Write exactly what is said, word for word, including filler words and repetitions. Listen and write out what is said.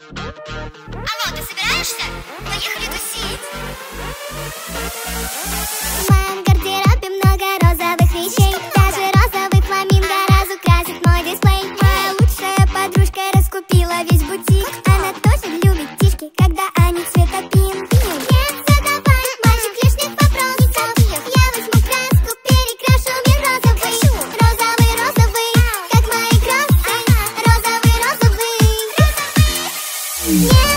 Алло, ты собираешься? Поехали тусить. В моем гардеробе много розовых вещей. Даже розовый фламинго разукрасит мой дисплей. Моя лучшая подружка раскупила весь бутик. Она тоже любит тишки, когда они цвета пинк. Нет, задавай, мальчик, лишних вопросов. Я возьму краску, перекрашу мир розовый. Розовый, розовый, как мои кроссы. Розовый, розовый. Нет.